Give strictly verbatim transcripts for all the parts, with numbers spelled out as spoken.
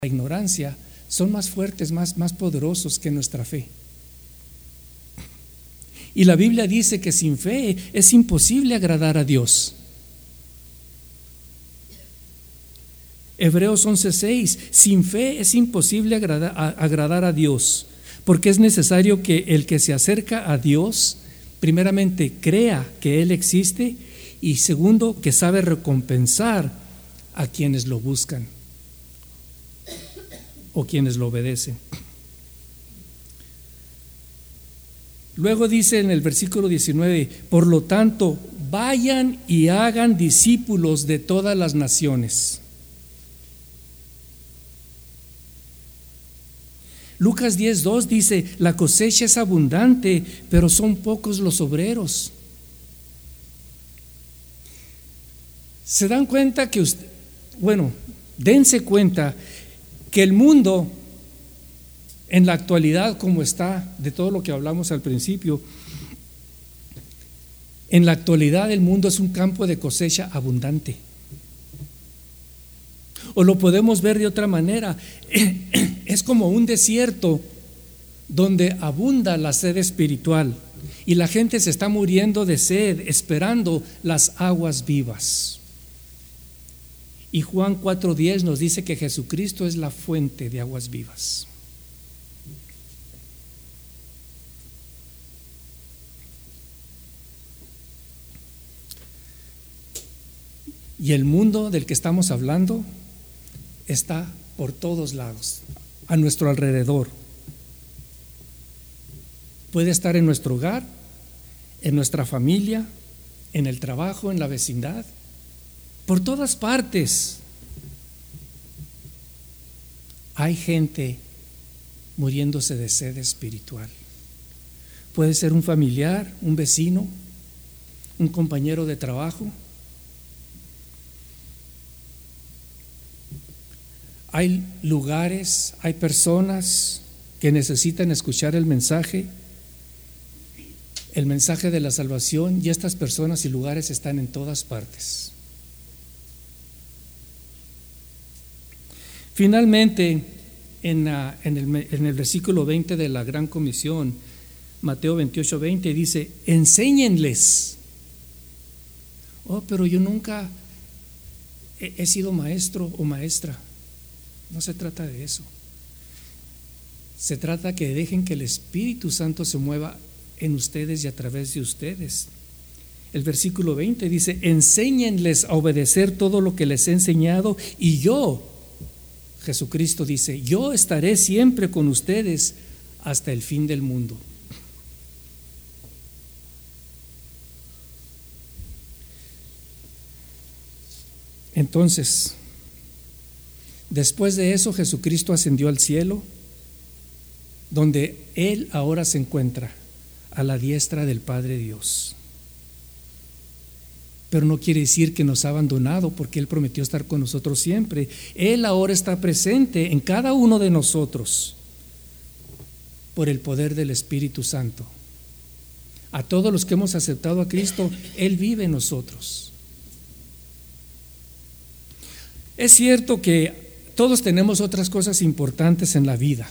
la ignorancia son más fuertes, más, más poderosos que nuestra fe. Y la Biblia dice que sin fe es imposible agradar a Dios. Hebreos once seis, sin fe es imposible agradar a, agradar a Dios, porque es necesario que el que se acerca a Dios, primeramente crea que Él existe y segundo, que sabe recompensar a quienes lo buscan o quienes lo obedecen. Luego dice en el versículo diecinueve, por lo tanto, vayan y hagan discípulos de todas las naciones. Lucas diez dos dice, la cosecha es abundante, pero son pocos los obreros. ¿Se dan cuenta que usted, bueno, dense cuenta que el mundo en la actualidad, como está, de todo lo que hablamos al principio, en la actualidad el mundo es un campo de cosecha abundante? O lo podemos ver de otra manera, es como un desierto donde abunda la sed espiritual y la gente se está muriendo de sed, esperando las aguas vivas. Y Juan cuatro diez nos dice que Jesucristo es la fuente de aguas vivas. Y el mundo del que estamos hablando está por todos lados, a nuestro alrededor. Puede estar en nuestro hogar, en nuestra familia, en el trabajo, en la vecindad, por todas partes. Hay gente muriéndose de sed espiritual. Puede ser un familiar, un vecino, un compañero de trabajo. Hay lugares, hay personas que necesitan escuchar el mensaje, el mensaje de la salvación, y estas personas y lugares están en todas partes. Finalmente, en, la, en, el, en el versículo veinte de la Gran Comisión, Mateo veintiocho veinte dice, enséñenles. Oh, pero yo nunca he, he sido maestro o maestra. No se trata de eso. Se trata que dejen que el Espíritu Santo se mueva en ustedes y a través de ustedes. El versículo veinte dice, enséñenles a obedecer todo lo que les he enseñado y yo, Jesucristo dice, yo estaré siempre con ustedes hasta el fin del mundo. Entonces, después de eso, Jesucristo ascendió al cielo, donde Él ahora se encuentra a la diestra del Padre Dios. Pero no quiere decir que nos ha abandonado, porque Él prometió estar con nosotros siempre. Él ahora está presente en cada uno de nosotros por el poder del Espíritu Santo. A todos los que hemos aceptado a Cristo, Él vive en nosotros. Es cierto que todos tenemos otras cosas importantes en la vida.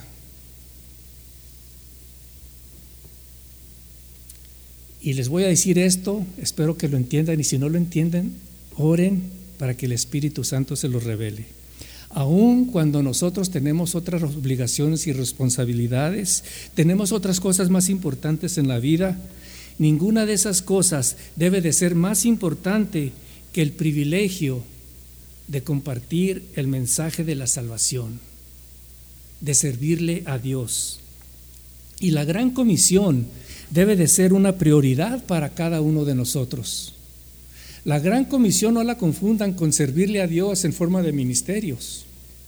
Y les voy a decir esto, espero que lo entiendan, y si no lo entienden, oren para que el Espíritu Santo se los revele. Aun cuando nosotros tenemos otras obligaciones y responsabilidades, tenemos otras cosas más importantes en la vida, ninguna de esas cosas debe de ser más importante que el privilegio de compartir el mensaje de la salvación, de servirle a Dios. Y la gran comisión debe de ser una prioridad para cada uno de nosotros. La gran comisión no la confundan con servirle a Dios en forma de ministerios.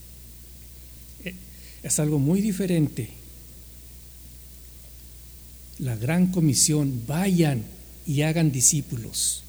Es algo muy diferente. La gran comisión, vayan y hagan discípulos.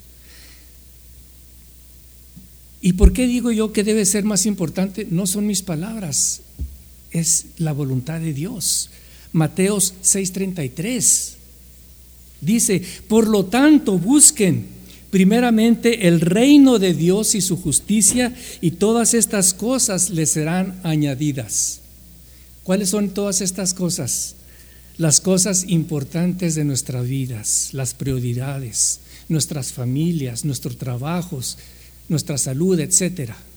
¿Y por qué digo yo que debe ser más importante? No son mis palabras, es la voluntad de Dios. Mateo seis treinta y tres dice, por lo tanto busquen primeramente el reino de Dios y su justicia, y todas estas cosas les serán añadidas. ¿Cuáles son todas estas cosas? Las cosas importantes de nuestras vidas, las prioridades, nuestras familias, nuestros trabajos, nuestra salud, etcétera.